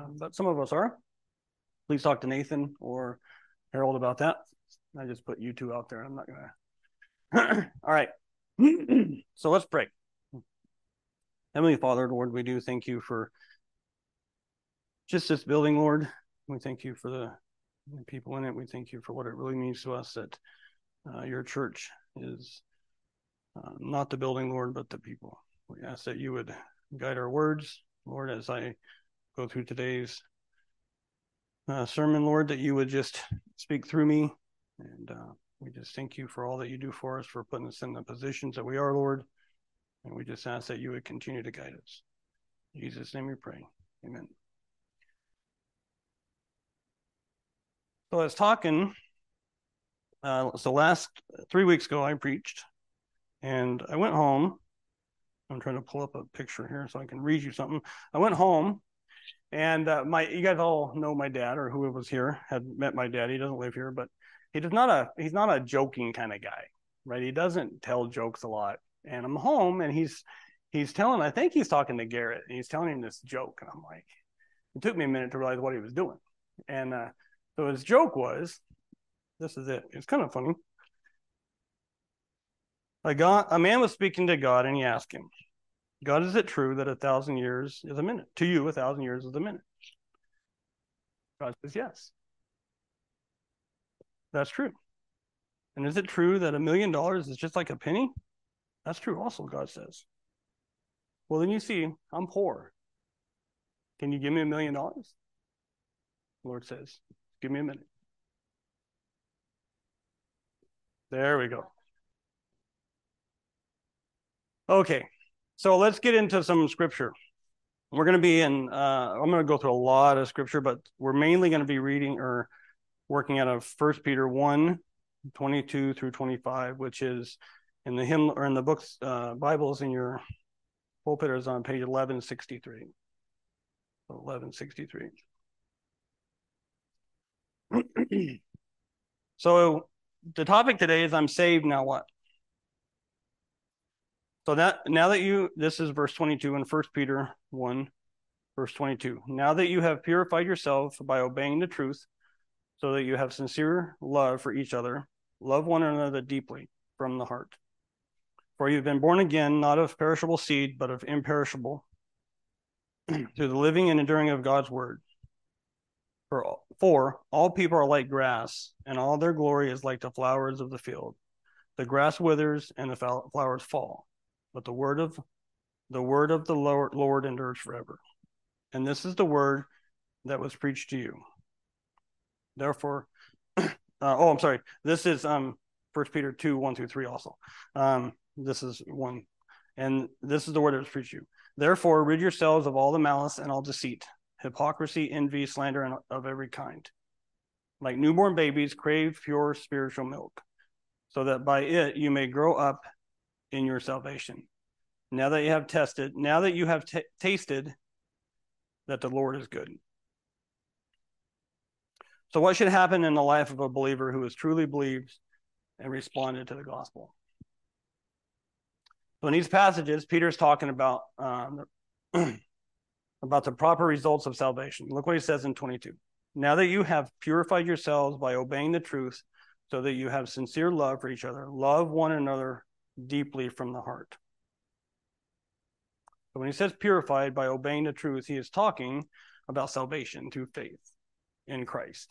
but some of us are. Please talk to Nathan or Harold about that. I just put you two out there. I'm not gonna. All right. So let's pray. Heavenly Father, Lord, we do thank you for just this building, Lord. We thank you for the people in it. We thank you for what it really means to us that your church is not the building, Lord, but the people. We ask that you would guide our words, Lord, as I go through today's sermon, Lord, that you would just speak through me. And we just thank you for all that you do for us, for putting us in the positions that we are, Lord. And we just ask that you would continue to guide us. In Jesus' name we pray. Amen. So I was talking, so last 3 weeks ago I preached, and I went home. I'm trying to pull up a picture here so I can read you something. I went home, and you guys all know my dad, or whoever was here had met my dad. He doesn't live here, but he's not a joking kind of guy, right? He doesn't tell jokes a lot. And I'm home, and he's telling, I think he's talking to Garrett, and he's telling him this joke, and I'm like, it took me a minute to realize what he was doing. And so his joke was, this is it. It's kind of funny. A man was speaking to God, and he asked him, God, is it true that 1,000 years is a minute? To you, 1,000 years is a minute. God says, yes. That's true. And is it true that $1 million is just like a penny? That's true also, God says. Well, then you see, I'm poor. Can you give me $1 million? The Lord says, give me a minute. There we go. Okay, so let's get into some scripture. We're going to be I'm going to go through a lot of scripture, but we're mainly going to be reading or working out of 1 Peter 1, 22 through 25, which is in the hymn or in the books, Bibles in your pulpit is on page 1163. 1163. So the topic today is I'm saved, now what? So this is verse 22 in 1 Peter 1, verse 22. Now that you have purified yourself by obeying the truth, so that you have sincere love for each other, love one another deeply from the heart. For you've been born again, not of perishable seed, but of imperishable, through the living and enduring of God's word. For all people are like grass, and all their glory is like the flowers of the field. The grass withers and the flowers fall, but the word of the Lord endures forever. And this is the word that was preached to you. Therefore, I'm sorry. This is 1 Peter 2, 1 through 3 also. This is 1. And this is the word that was preached to you. Therefore, rid yourselves of all the malice and all deceit, hypocrisy, envy, slander, and of every kind. Like newborn babies, crave pure spiritual milk, so that by it you may grow up in your salvation. Now that you have tasted that the Lord is good. So what should happen in the life of a believer who has truly believed and responded to the gospel? So in these passages, Peter's talking about the proper results of salvation. Look what he says in 22. Now that you have purified yourselves by obeying the truth, so that you have sincere love for each other, love one another deeply from the heart. So when he says purified by obeying the truth, he is talking about salvation through faith in Christ.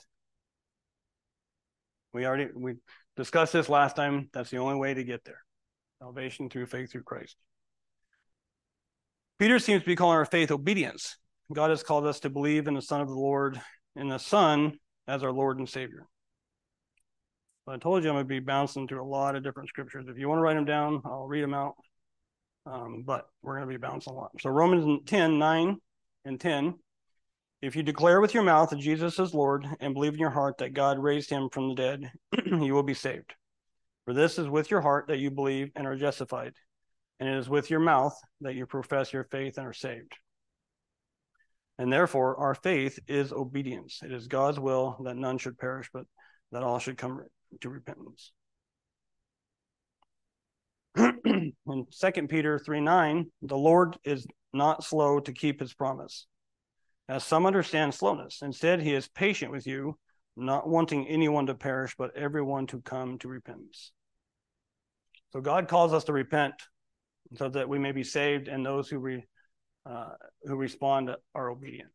We discussed this last time. That's the only way to get there. Salvation through faith through Christ. Peter seems to be calling our faith obedience. God has called us to believe in the Son of the Lord, and the Son as our Lord and Savior. So I told you I'm going to be bouncing through a lot of different scriptures. If you want to write them down, I'll read them out. But we're going to be bouncing a lot. So Romans 10, 9 and 10. If you declare with your mouth that Jesus is Lord and believe in your heart that God raised him from the dead, you will be saved. For this is with your heart that you believe and are justified, and it is with your mouth that you profess your faith and are saved. And therefore, our faith is obedience. It is God's will that none should perish, but that all should come to repentance. In 2 Peter 3:9, the Lord is not slow to keep his promise, as some understand slowness. Instead, he is patient with you, not wanting anyone to perish, but everyone to come to repentance. So God calls us to repent so that we may be saved, and those who respond are obedient.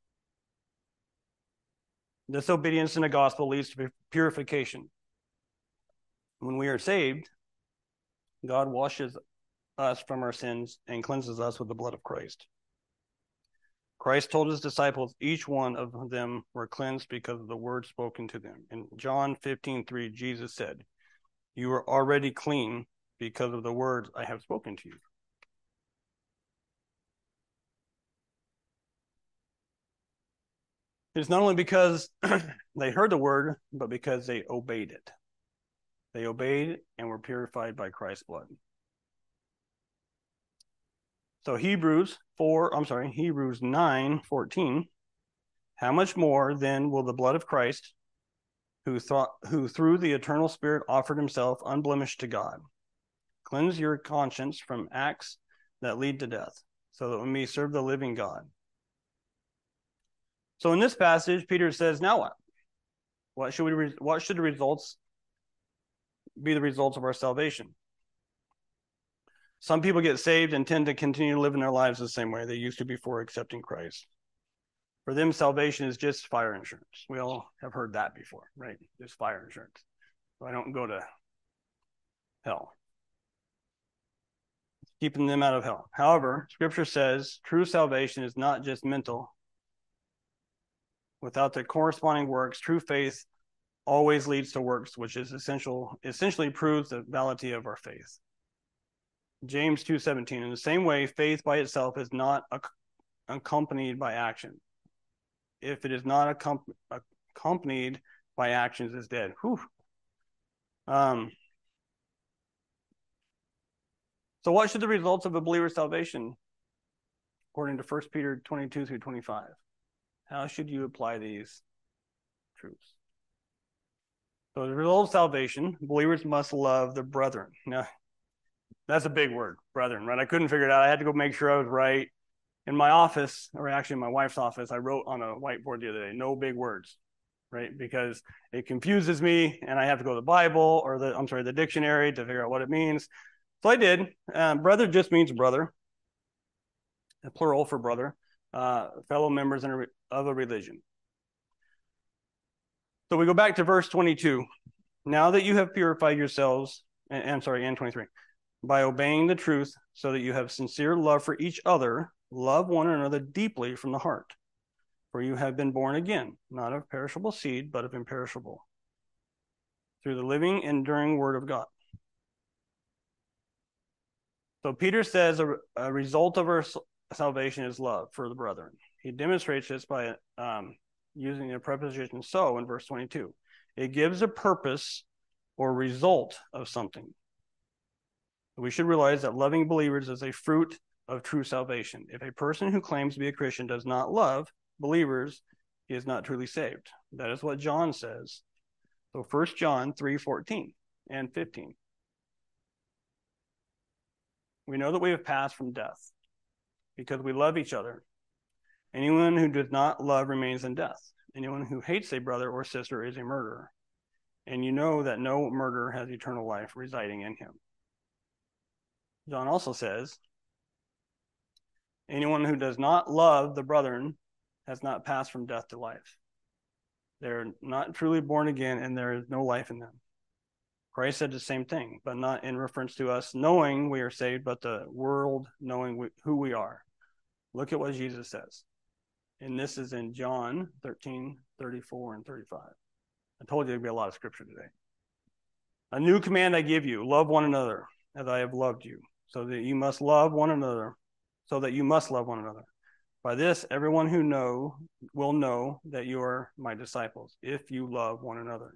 This obedience in the gospel leads to purification. When we are saved, God washes us from our sins and cleanses us with the blood of Christ. Christ told his disciples each one of them were cleansed because of the word spoken to them. In John 15:3, Jesus said, "You are already clean because of the words I have spoken to you." It's not only because they heard the word, but because they obeyed it. They obeyed and were purified by Christ's blood. So Hebrews 9:14. How much more then will the blood of Christ, who through the eternal Spirit offered himself unblemished to God, cleanse your conscience from acts that lead to death, so that we may serve the living God. So in this passage, Peter says, now what? What should the results be, the results of our salvation? Some people get saved and tend to continue living their lives the same way they used to before accepting Christ. For them, salvation is just fire insurance. We all have heard that before, right? Just fire insurance. So I don't go to hell. Keeping them out of hell. However, Scripture says true salvation is not just mental. Without the corresponding works, true faith always leads to works, which is essentially proves the validity of our faith. James 2:17. In the same way, faith by itself is not accompanied by action. If it is not accompanied by actions, is dead. Whew. So what should the results of a believer's salvation, according to 1 Peter 22-25? How should you apply these truths? So the result of salvation, believers must love their brethren. Now, that's a big word, brethren, right? I couldn't figure it out. I had to go make sure I was right. In my office, or actually in my wife's office, I wrote on a whiteboard the other day, no big words, right? Because it confuses me and I have to go to the Bible or the dictionary to figure out what it means. So I did. Brother just means brother, a plural for brother, fellow members of a religion. So we go back to verse 22. Now that you have purified yourselves, and 23, by obeying the truth so that you have sincere love for each other, love one another deeply from the heart. For you have been born again, not of perishable seed, but of imperishable, through the living, enduring word of God. So Peter says a result of our salvation is love for the brethren. He demonstrates this by using the preposition so in verse 22. It gives a purpose or result of something. We should realize that loving believers is a fruit of true salvation. If a person who claims to be a Christian does not love believers, he is not truly saved. That is what John says. So 1 John 3:14 and 15. We know that we have passed from death because we love each other. Anyone who does not love remains in death. Anyone who hates a brother or sister is a murderer. And you know that no murderer has eternal life residing in him. John also says, anyone who does not love the brethren has not passed from death to life. They're not truly born again, and there is no life in them. Christ said the same thing, but not in reference to us knowing we are saved, but the world knowing who we are. Look at what Jesus says. And this is in John 13:34 and 35. I told you there'd be a lot of scripture today. A new command I give you, love one another as I have loved you, so that you must love one another. By this, everyone who will know that you are my disciples, if you love one another.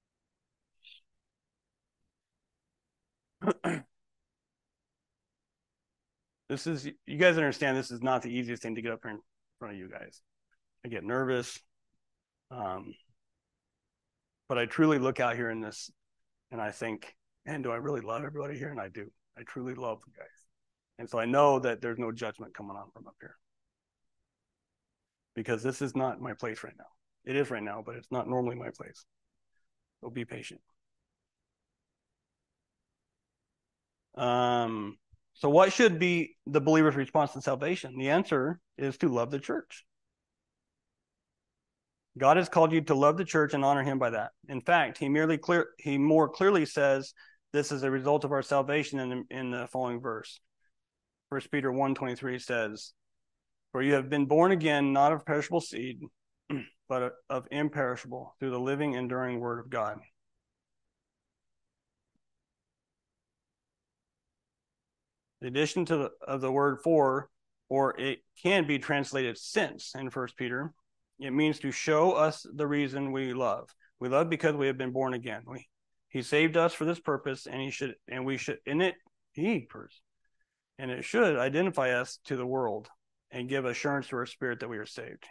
You guys understand this is not the easiest thing to get up here in front of you guys. I get nervous. But I truly look out here in this and I think, man, do I really love everybody here? And I do. I truly love you guys. And so I know that there's no judgment coming on from up here. because this is not my place right now. It is right now, but it's not normally my place. So be patient. So what should be the believer's response to salvation? The answer is to love the church. God has called you to love the church and honor him by that. In fact, he more clearly says this is a result of our salvation in the following verse. 1 Peter 1:23 says, "For you have been born again, not of perishable seed, but of imperishable, through the living, enduring word of God." The addition of the word for, or it can be translated since in 1 Peter, it means to show us the reason we love. We love because we have been born again. He saved us for this purpose, and it should identify us to the world and give assurance to our spirit that we are saved.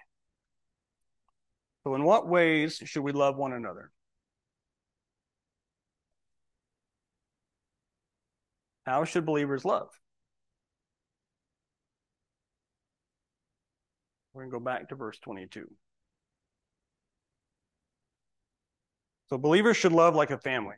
So in what ways should we love one another? How should believers love? We're going to go back to verse 22. So believers should love like a family.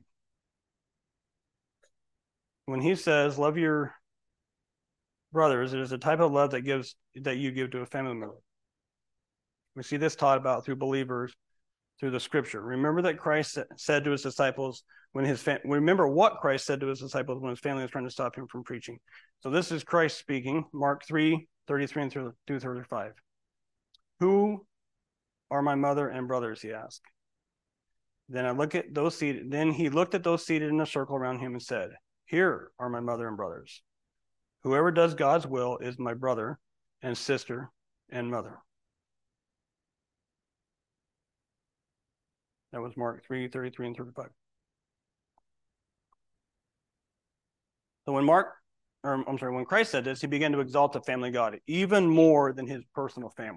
When he says, love your brothers, it is a type of love that you give to a family member. We see this taught about through believers through the scripture. Remember that Christ said to his disciples remember what Christ said to his disciples when his family was trying to stop him from preaching. So this is Christ speaking, Mark 3:33 through 35. Who are my mother and brothers, he asked. Then he looked at those seated in a circle around him and said, here are my mother and brothers. Whoever does God's will is my brother and sister and mother. That was Mark 3:33 and 35. So when Christ said this, he began to exalt the family God even more than his personal family.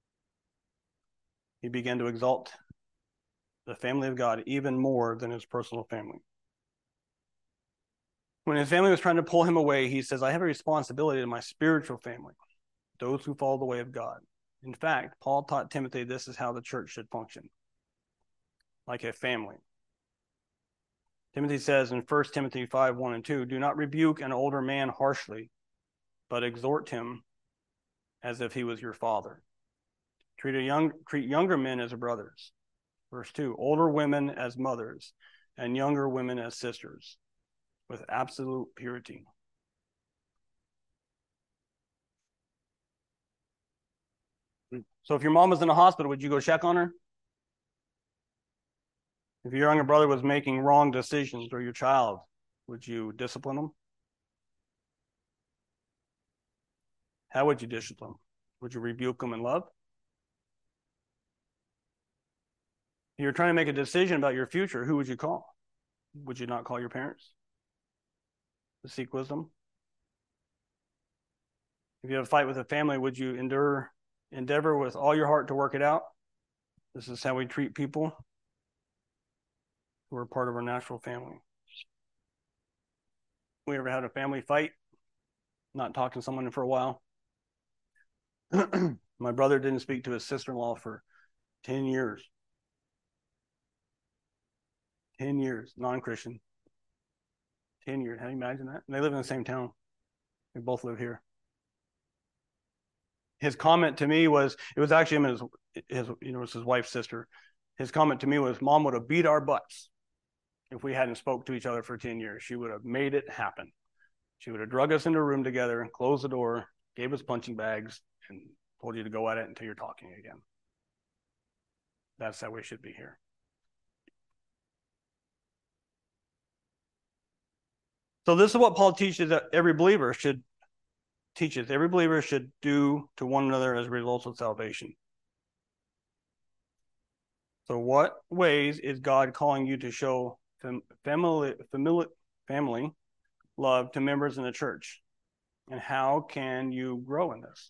He began to exalt the family of God even more than his personal family. When his family was trying to pull him away, he says, I have a responsibility to my spiritual family, those who follow the way of God. In fact, Paul taught Timothy this is how the church should function, like a family. Timothy says in 1 Timothy 5:1 and 2, do not rebuke an older man harshly, but exhort him as if he was your father. Treat younger men as brothers. Verse 2, older women as mothers, and younger women as sisters, with absolute purity. So if your mom was in a hospital, would you go check on her? If your younger brother was making wrong decisions, or your child, would you discipline them? How would you discipline them? Would you rebuke them in love? If you're trying to make a decision about your future, who would you call? Would you not call your parents to seek wisdom? If you have a fight with a family, would you endeavor with all your heart to work it out? This is how we treat people who are part of our natural family. We ever had a family fight? Not talking to someone for a while? My brother didn't speak to his sister-in-law for 10 years. 10 years, non-Christian. 10 years. How do you imagine that? And they live in the same town. We both live here. His comment to me was, it was actually him and his wife's sister. His comment to me was, Mom would have beat our butts if we hadn't spoke to each other for 10 years. She would have made it happen. She would have drug us into a room together and closed the door, gave us punching bags, and told you to go at it until you're talking again. That's how we should be here. So this is what Paul teaches that every believer should do to one another as a result of salvation. So what ways is God calling you to show family love to members in the church? And how can you grow in this?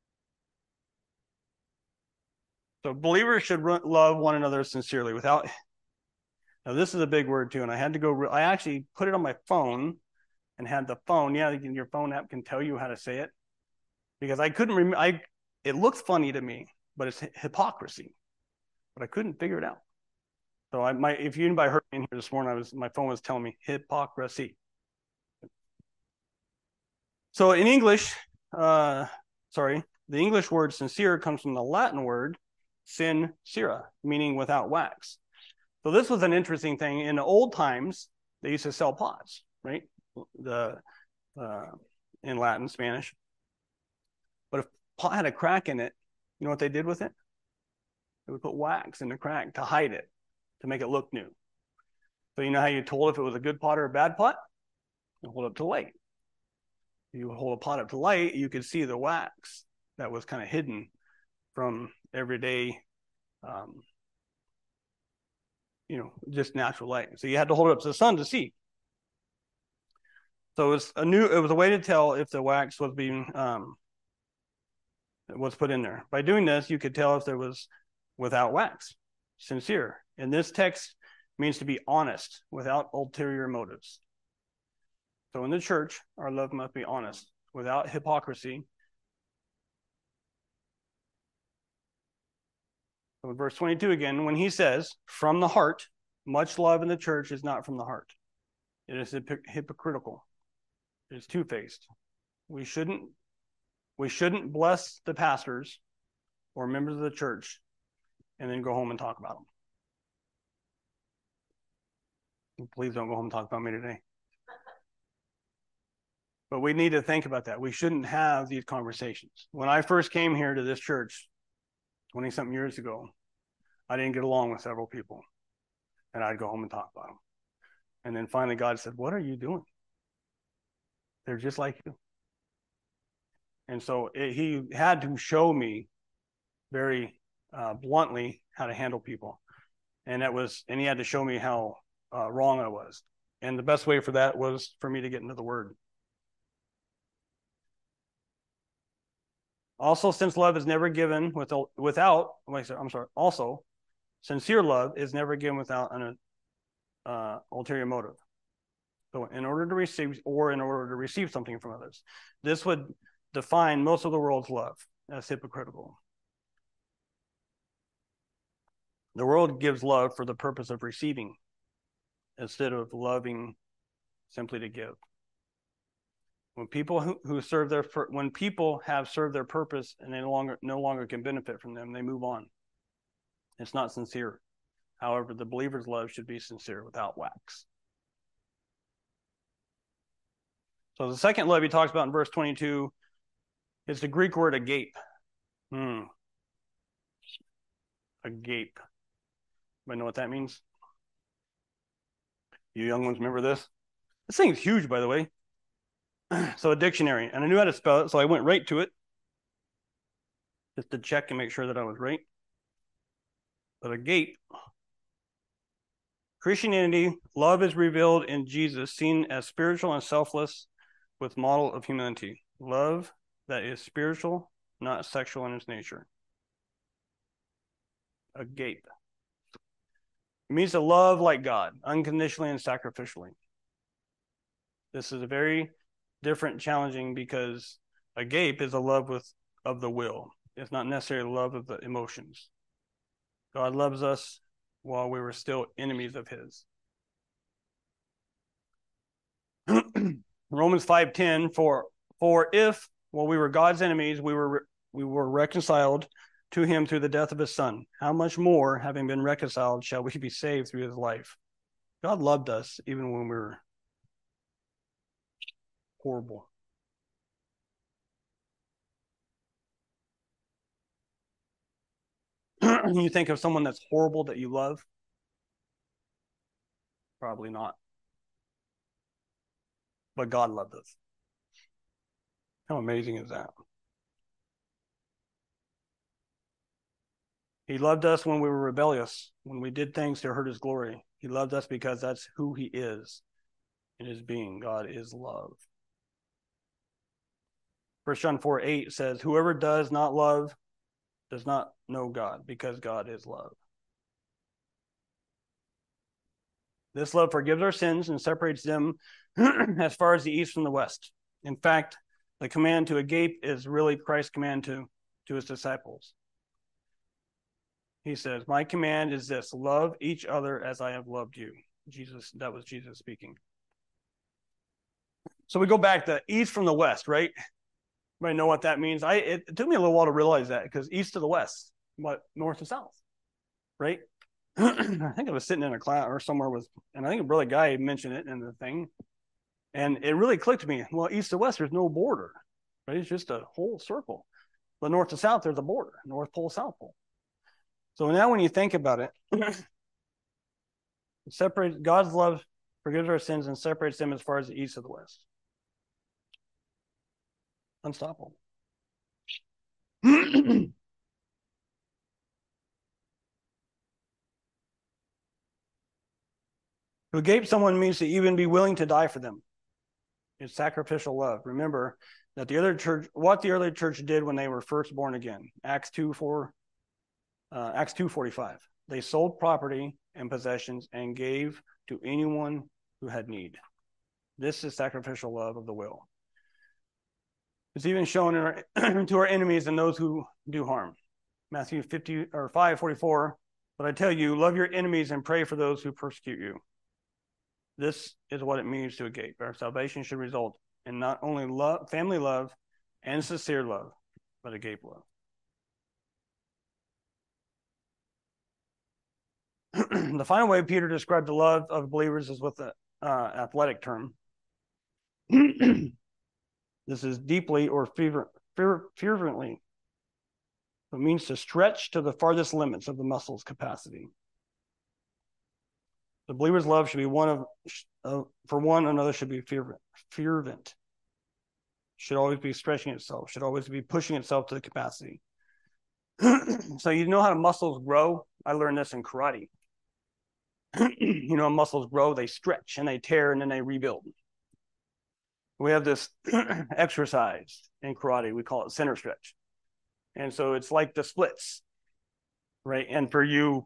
So believers should love one another sincerely without. Now this is a big word too, and I actually put it on my phone and had the phone. Yeah, your phone app can tell you how to say it, because I couldn't remember. It looks funny to me, but it's hypocrisy. But I couldn't figure it out. So if anybody heard me in here this morning, my phone was telling me hypocrisy. So in English, the English word sincere comes from the Latin word sincera, meaning without wax. So this was an interesting thing. In the old times, they used to sell pots, right? In Latin, Spanish. But if pot had a crack in it, you know what they did with it? They would put wax in the crack to hide it, to make it look new. So you know how you told if it was a good pot or a bad pot? You hold it up to light. You hold a pot up to light, you could see the wax that was kind of hidden from everyday, just natural light. So you had to hold it up to the sun to see. So it was a way to tell if the wax was being was put in there. By doing this, you could tell if there was without wax, sincere. And this text means to be honest, without ulterior motives. So in the church, our love must be honest, without hypocrisy. So in verse 22 again, when he says, from the heart, much love in the church is not from the heart. It is hypocritical. It is two-faced. We shouldn't bless the pastors or members of the church and then go home and talk about them. Please don't go home and talk about me today. But we need to think about that. We shouldn't have these conversations. When I first came here to this church 20-something years ago, I didn't get along with several people. And I'd go home and talk about them. And then finally God said, what are you doing? They're just like you. And so he had to show me very bluntly how to handle people. And he had to show me how wrong I was. And the best way for that was for me to get into the Word. Also, since love is never given also, sincere love is never given without an ulterior motive. So in order to receive something from others. This would define most of the world's love as hypocritical. The world gives love for the purpose of receiving instead of loving simply to give. When people when people have served their purpose and they no longer can benefit from them, they move on. It's not sincere. However, the believer's love should be sincere without wax. So the second love he talks about in verse 22 is the Greek word agape. Agape. Anybody know what that means? You young ones remember this? This thing's huge, by the way. So a dictionary, and I knew how to spell it, so I went right to it just to check and make sure that I was right. But agape, Christianity, love is revealed in Jesus, seen as spiritual and selfless with model of humanity. Love that is spiritual, not sexual in its nature. Agape. It means to love like God, unconditionally and sacrificially. This is a very different, challenging, because agape is a love of the will. It's not necessarily love of the emotions. God loves us while we were still enemies of his. Romans 5:10, for if while we were God's enemies, we were reconciled to him through the death of his son, how much more, having been reconciled, shall we be saved through his life? God loved us even when we were horrible. You think of someone that's horrible that you love? Probably not. But God loved us. How amazing is that? He loved us when we were rebellious, when we did things to hurt his glory. He loved us because that's who he is in his being. God is love. 1 John 4:8 says, whoever does not love does not know God, because God is love. This love forgives our sins and separates them as far as the east from the west. In fact, the command to agape is really Christ's command to his disciples. he says, my command is this, love each other as I have loved you. That was Jesus speaking. So we go back to east from the west, right? Everybody know what that means? It took me a little while to realize that, because east to the west, what, north to south, right? I think I was sitting in a class or somewhere and I think a brother guy mentioned it in the thing, and it really clicked to me. Well, east to west, there's no border, right? It's just a whole circle. But north to south, there's a border, North Pole, South Pole. So now when you think about it, God's love forgives our sins and separates them as far as the east of the west. Unstoppable. To agape someone means to even be willing to die for them. It's sacrificial love. Remember that what the early church did when they were first born again. Acts 2:45. They sold property and possessions and gave to anyone who had need. This is sacrificial love of the will. It's even shown to our enemies and those who do harm. Matthew 5:44. But I tell you, love your enemies and pray for those who persecute you. This is what it means to agape. Our salvation should result in not only love, family love and sincere love, but agape love. The final way Peter described the love of believers is with the athletic term. This is deeply or fervently. It means to stretch to the farthest limits of the muscle's capacity. The believer's love should be for one another should be fervent. Should always be stretching itself, should always be pushing itself to the capacity. So you know how muscles grow? I learned this in karate. You know, muscles grow, they stretch and they tear and then they rebuild. We have this exercise in karate, we call it center stretch. And so it's like the splits, right? And for you,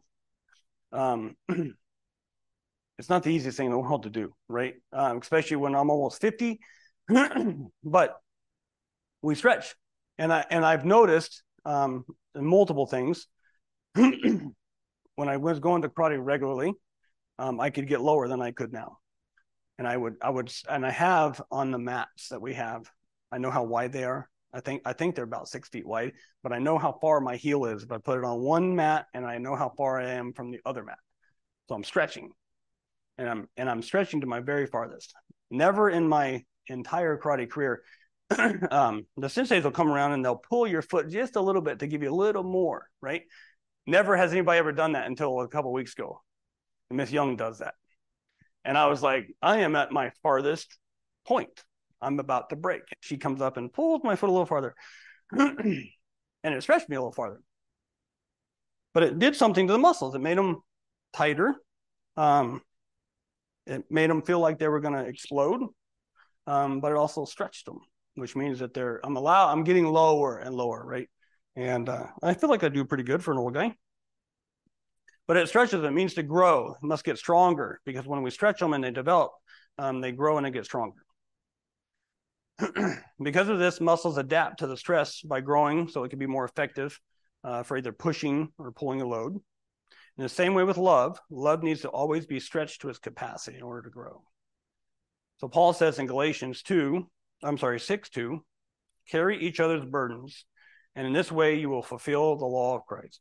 it's not the easiest thing in the world to do, right? Especially when I'm almost 50, but we stretch. And I've noticed multiple things. When I was going to karate regularly, I could get lower than I could now. And I have on the mats that we have, I know how wide they are. I think they're about 6 feet wide, but I know how far my heel is if I put it on one mat, and I know how far I am from the other mat. So I'm stretching. And I'm stretching to my very farthest. Never in my entire karate career, the senseis will come around and they'll pull your foot just a little bit to give you a little more, right? Never has anybody ever done that until a couple of weeks ago. And Miss Young does that. And I was like, I am at my farthest point. I'm about to break. She comes up and pulls my foot a little farther. And it stretched me a little farther. But it did something to the muscles. It made them tighter. It made them feel like they were going to explode, but it also stretched them, which means that I'm getting lower and lower, right? And I feel like I do pretty good for an old guy. But it stretches, it means to grow. It must get stronger, because when we stretch them and they develop, they grow and they get stronger. Because of this, muscles adapt to the stress by growing, so it can be more effective for either pushing or pulling a load. In the same way with love needs to always be stretched to its capacity in order to grow. So Paul says in Galatians 6:2, carry each other's burdens, and in this way you will fulfill the law of Christ.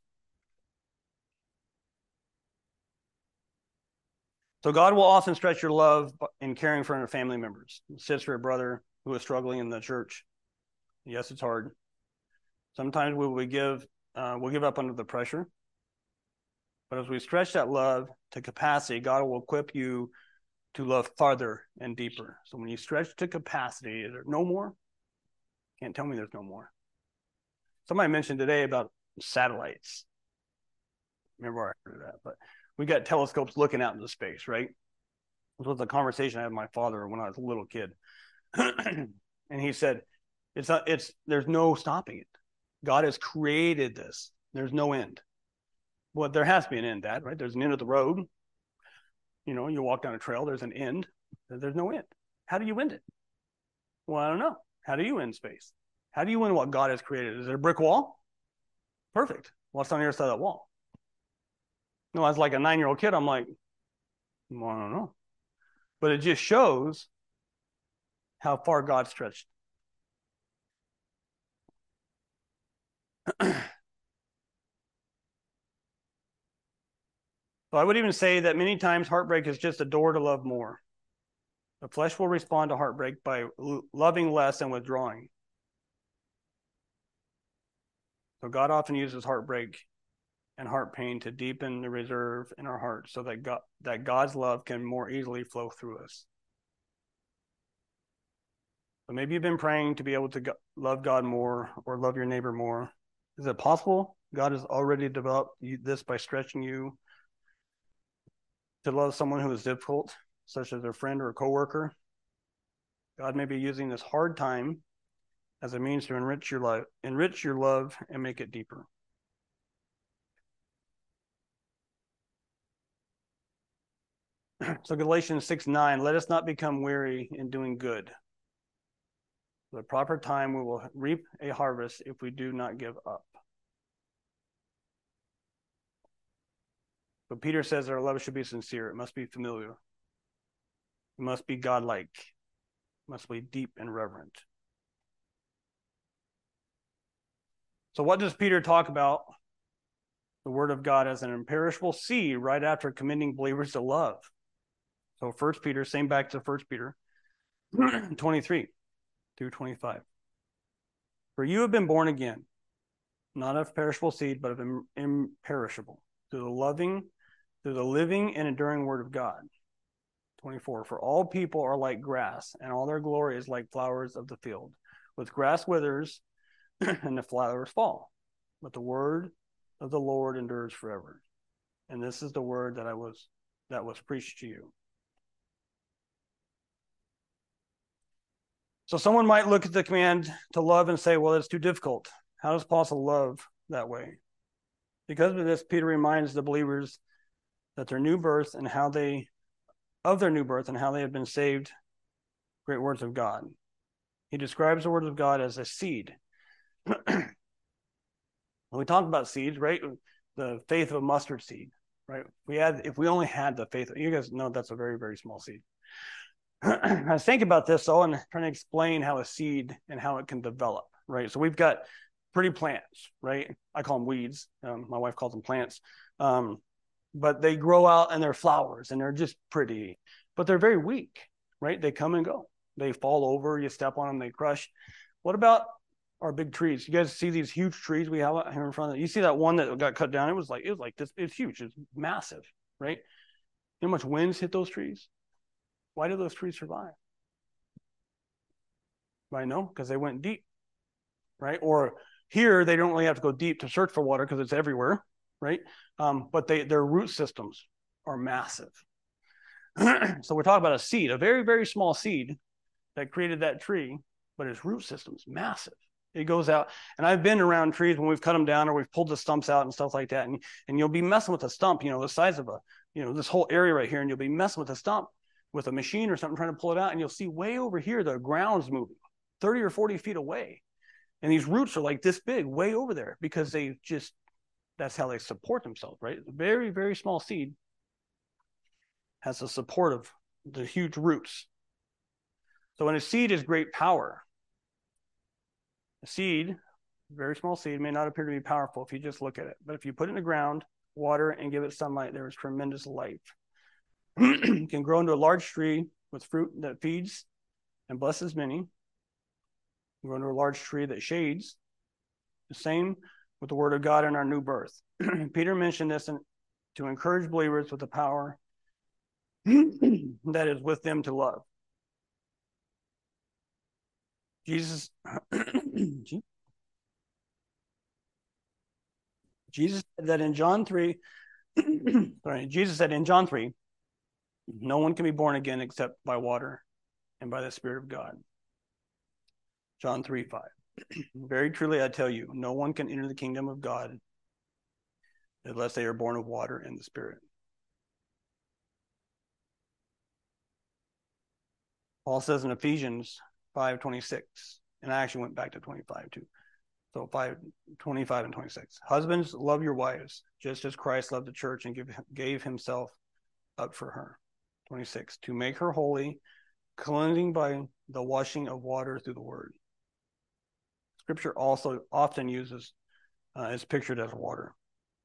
So God will often stretch your love in caring for your family members, sister or brother who is struggling in the church. Yes, it's hard. Sometimes we'll give up under the pressure. But as we stretch that love to capacity, God will equip you to love farther and deeper. So when you stretch to capacity, is there no more? Can't tell me there's no more. Somebody mentioned today about satellites. Remember I heard that, but we got telescopes looking out into space, right? This was a conversation I had with my father when I was a little kid. And he said, there's no stopping it. God has created this. There's no end. Well, there has to be an end, Dad, right? There's an end of the road. You know, you walk down a trail, there's an end. There's no end. How do you end it? Well, I don't know. How do you end space? How do you end what God has created? Is it a brick wall? Perfect. What's on the other side of that wall? No, as like a 9-year-old kid, I'm like, well, I don't know. But it just shows how far God stretched. So I would even say that many times heartbreak is just a door to love more. The flesh will respond to heartbreak by loving less and withdrawing. So God often uses heartbreak and heart pain to deepen the reserve in our hearts so that God's love can more easily flow through us. So maybe you've been praying to be able to love God more or love your neighbor more. Is it possible God has already developed this by stretching you to love someone who is difficult, such as a friend or a coworker? God may be using this hard time as a means to enrich your love, and make it deeper. So Galatians 6:9, let us not become weary in doing good. At the proper time, we will reap a harvest if we do not give up. But Peter says our love should be sincere. It must be familiar. It must be godlike. It must be deep and reverent. So what does Peter talk about the word of God as an imperishable seed right after commending believers to love? So 1 Peter, same back to 1 Peter 23 through 25. For you have been born again, not of perishable seed, but of imperishable, through the living and enduring word of God. 24. For all people are like grass, and all their glory is like flowers of the field. With grass withers, and the flowers fall, but the word of the Lord endures forever. And this is the word that was preached to you. So someone might look at the command to love and say, well, it's too difficult. How does Paul love that way? Because of this, Peter reminds the believers that their new birth and how they have been saved. Great words of God. He describes the words of God as a seed. When we talk about seeds, right? The faith of a mustard seed, right? If we only had the faith, you guys know that's a very, very small seed. I was thinking about this though, and trying to explain how a seed and how it can develop, right? So we've got pretty plants, right? I call them weeds. My wife calls them plants. But they grow out and they're flowers and they're just pretty, but they're very weak, right? They come and go. They fall over, you step on them, they crush. What about our big trees? You guys see these huge trees we have out here in front of it? You see that one that got cut down? It was like this. It's huge. It's massive, right? You know how much winds hit those trees? Why do those trees survive? I know, because they went deep, right? Or here, they don't really have to go deep to search for water because it's everywhere, right? But their root systems are massive. So we're talking about a seed, a very, very small seed that created that tree, but its root system is massive. It goes out, and I've been around trees when we've cut them down or we've pulled the stumps out and stuff like that, and you'll be messing with a stump, the size of this whole area right here, and you'll be messing with a stump with a machine or something trying to pull it out, and you'll see way over here the ground's moving 30 or 40 feet away, and these roots are like this big way over there because that's how they support themselves, right? A very, very small seed has the support of the huge roots. So when a seed is great power, a seed, very small seed, may not appear to be powerful if you just look at it. But if you put it in the ground, water, and give it sunlight, there is tremendous life. It can grow into a large tree with fruit that feeds and blesses many. It can grow into a large tree that shades. The same with the word of God in our new birth. Peter mentioned this to encourage believers with the power that is with them to love. Jesus said that in John 3, Jesus said in John 3, no one can be born again except by water and by the Spirit of God. John 3:5. Very truly I tell you, no one can enter the kingdom of God unless they are born of water and the Spirit. Paul says in Ephesians 5:26, and I actually went back to 25 too. So 5:25 and 26. Husbands, love your wives, just as Christ loved the church and gave himself up for her. 26. To make her holy, cleansing by the washing of water through the word. Scripture also often uses, is pictured as water.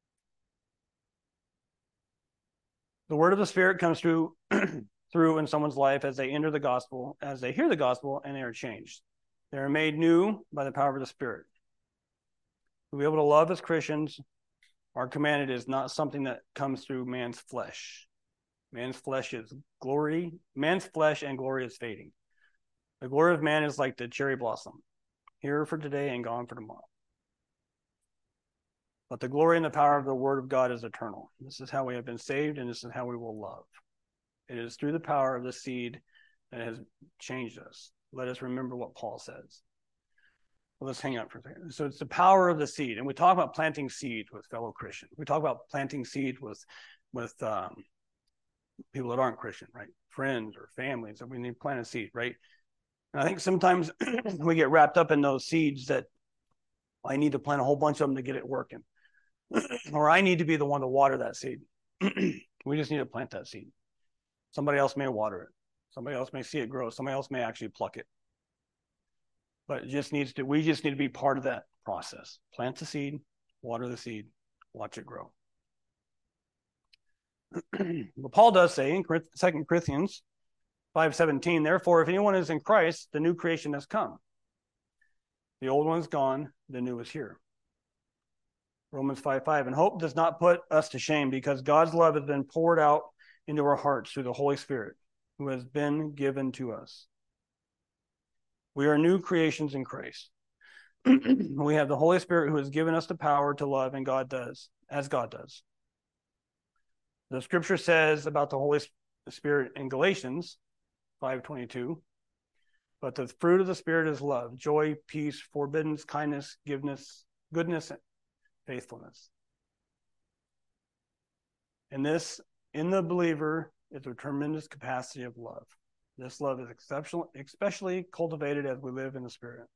The word of the Spirit comes through in someone's life as they enter the gospel, as they hear the gospel, and they are changed. They are made new by the power of the Spirit. To be able to love as Christians, our commanded is not something that comes through man's flesh. Man's flesh is glory. Man's flesh and glory is fading. The glory of man is like the cherry blossom, here for today and gone for tomorrow. But the glory and the power of the word of God is eternal. This is how we have been saved, and this is how we will love. It is through the power of the seed that has changed us. Let us remember what Paul says. Well, let's hang out for a second. So it's the power of the seed. And we talk about planting seeds with fellow Christians. We talk about planting seeds with people that aren't Christian, right? Friends or families, that we need to plant a seed, right? And I think sometimes we get wrapped up in those seeds that I need to plant a whole bunch of them to get it working. Or I need to be the one to water that seed. We just need to plant that seed. Somebody else may water it. Somebody else may see it grow. Somebody else may actually pluck it. But we just need to be part of that process. Plant the seed, water the seed, watch it grow. Well, Paul does say in 2 Corinthians 5:17, therefore, if anyone is in Christ, the new creation has come. The old one is gone, the new is here. Romans 5:5, and hope does not put us to shame, because God's love has been poured out into our hearts through the Holy Spirit, who has been given to us. We are new creations in Christ. We have the Holy Spirit who has given us the power to love, and God does, as God does. The scripture says about the Holy Spirit in Galatians 5:22, but the fruit of the Spirit is love, joy, peace, forbearance, kindness, goodness, and faithfulness. And this, in the believer, is a tremendous capacity of love. This love is exceptional, especially cultivated as we live in the Spirit.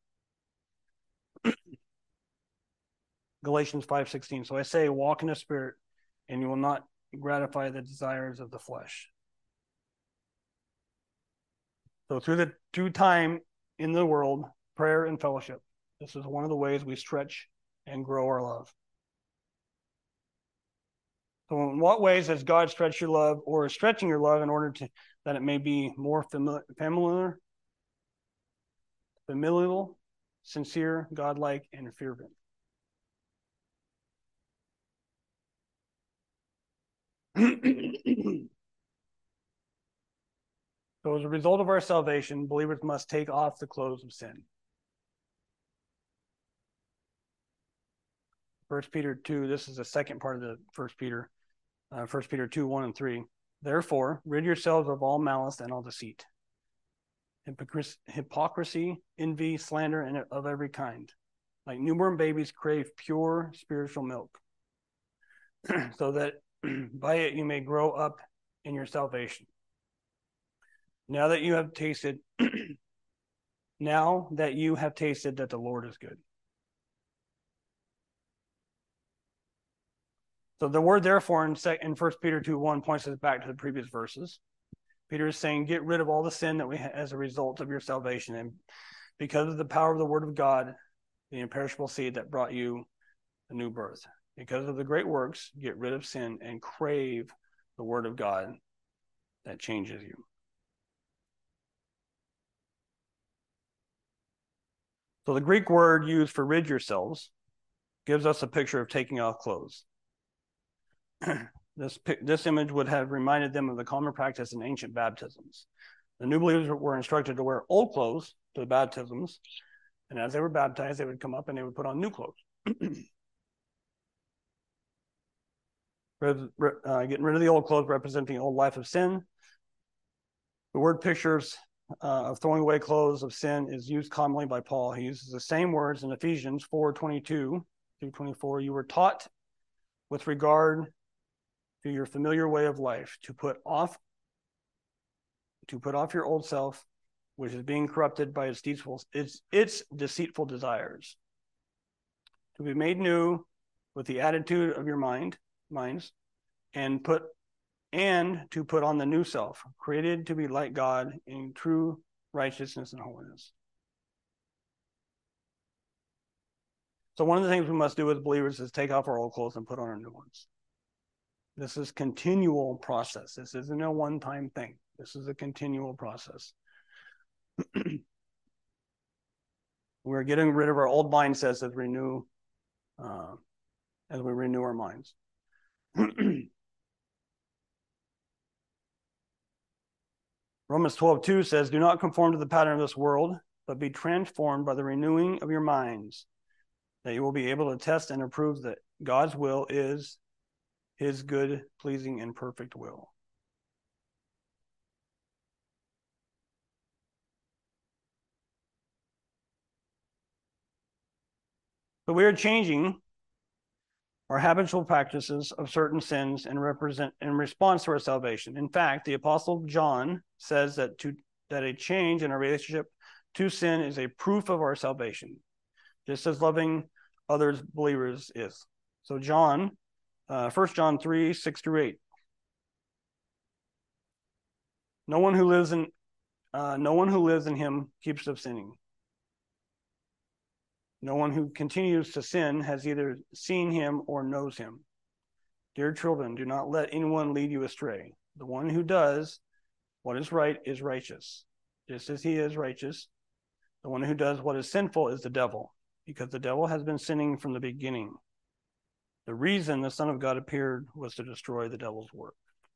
Galatians 5:16. So I say, walk in the Spirit, and you will not gratify the desires of the flesh. So through time in the world, prayer and fellowship, this is one of the ways we stretch and grow our love. So in what ways does God stretch your love, or is stretching your love in order that it may be more familial, sincere, godlike, and fervent? So as a result of our salvation, believers must take off the clothes of sin. 1 Peter 2, this is the second part of the 1 Peter. 1 Peter 2, 1 and 3. Therefore, rid yourselves of all malice and all deceit, hypocrisy, envy, slander, and of every kind. Like newborn babies crave pure spiritual milk, so that by it you may grow up in your salvation. Now that you have tasted that the Lord is good. So the word therefore in 1 Peter 2:1 points us back to the previous verses. Peter is saying, get rid of all the sin that we have as a result of your salvation. And because of the power of the word of God, the imperishable seed that brought you a new birth. Because of the great works, get rid of sin and crave the word of God that changes you. So the Greek word used for rid yourselves gives us a picture of taking off clothes. This image would have reminded them of the common practice in ancient baptisms. The new believers were instructed to wear old clothes to the baptisms, and as they were baptized, they would come up and they would put on new clothes. Getting rid of the old clothes representing the old life of sin. The word pictures of throwing away clothes of sin is used commonly by Paul. He uses the same words in Ephesians 4:22 through 24. You were taught with regard to your familiar way of life to put off your old self, which is being corrupted by its deceitful desires. to be made new with the attitude of your minds, and to put on the new self, created to be like God in true righteousness and holiness. So one of the things we must do as believers is take off our old clothes and put on our new ones. This is a continual process. This isn't a one-time thing. This is a continual process. We're getting rid of our old mindsets as we renew our minds. Romans 12:2 says, "Do not conform to the pattern of this world, but be transformed by the renewing of your minds, that you will be able to test and approve that God's will is his good, pleasing, and perfect will." So we are changing our habitual practices of certain sins in response to our salvation. In fact, the Apostle John says that a change in our relationship to sin is a proof of our salvation, just as loving others, believers, is. So 1 John 3:6-8. No one who lives in him keeps of sinning. No one who continues to sin has either seen him or knows him. Dear children, do not let anyone lead you astray. The one who does what is right is righteous, just as he is righteous. The one who does what is sinful is the devil, because the devil has been sinning from the beginning. The reason the Son of God appeared was to destroy the devil's work.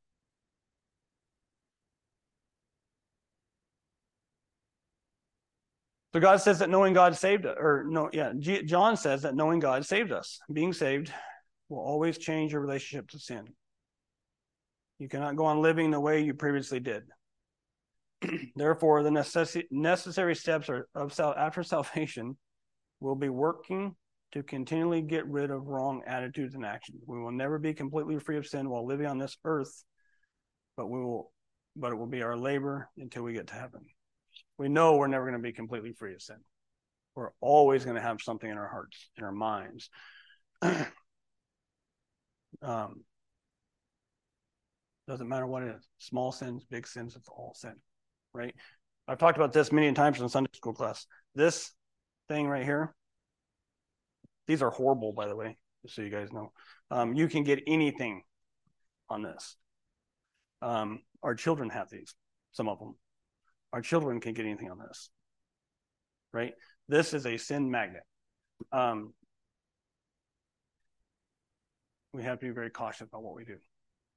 So God says that knowing God saved us, John says that knowing God saved us. Being saved will always change your relationship to sin. You cannot go on living the way you previously did. Therefore, the necessary steps after salvation will be working to continually get rid of wrong attitudes and actions. We will never be completely free of sin while living on this earth, but it will be our labor until we get to heaven. We know we're never going to be completely free of sin. We're always going to have something in our hearts, in our minds. Doesn't matter what it is. Small sins, big sins, it's all sin, right? I've talked about this many times in Sunday school class. This thing right here, these are horrible, by the way, just so you guys know. You can get anything on this. Our children have these, some of them. Our children can get anything on this, right? This is a sin magnet. We have to be very cautious about what we do.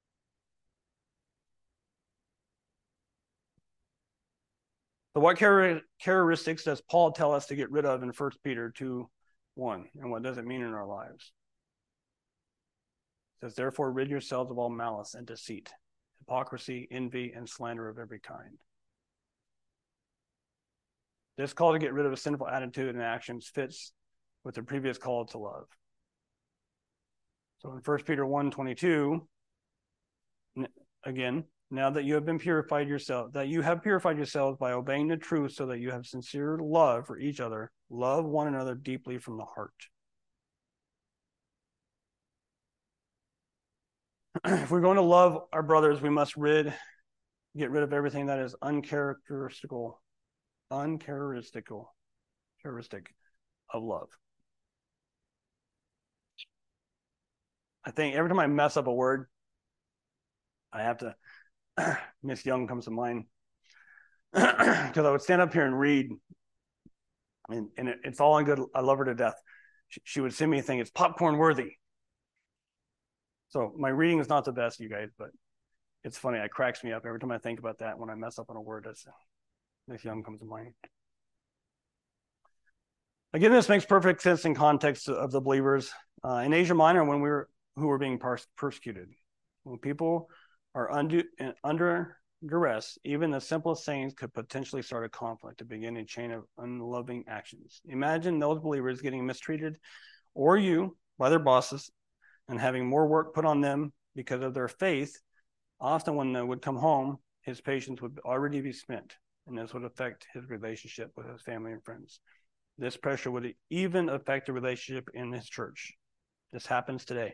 So what characteristics does Paul tell us to get rid of in 1 Peter 2:1? And what does it mean in our lives? It says, therefore, rid yourselves of all malice and deceit, hypocrisy, envy, and slander of every kind. This call to get rid of a sinful attitude and actions fits with the previous call to love. So in 1 Peter 1:22, again, now that you have purified yourselves by obeying the truth, so that you have sincere love for each other, love one another deeply from the heart. If we're going to love our brothers, we must get rid of everything that is uncharacteristic of love. I think every time I mess up a word, I have to, Miss Young comes to mind, because I would stand up here and read, and it's all in good. I love her to death. She would send me a thing, it's popcorn worthy. So my reading is not the best, you guys, but it's funny. It cracks me up every time I think about that. When I mess up on a word, Miss Young comes to mind. Again, this makes perfect sense in context of the believers in Asia Minor who were being persecuted. When people are under duress, even the simplest sayings could potentially start a conflict to begin a chain of unloving actions. Imagine those believers getting mistreated by their bosses and having more work put on them because of their faith. Often when they would come home, his patience would already be spent, and this would affect his relationship with his family and friends. This pressure would even affect the relationship in his church. This happens today.